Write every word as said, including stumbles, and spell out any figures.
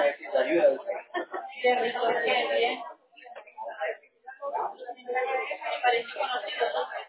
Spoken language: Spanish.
De Rico, qué bien. Me parece conocido, ¿no?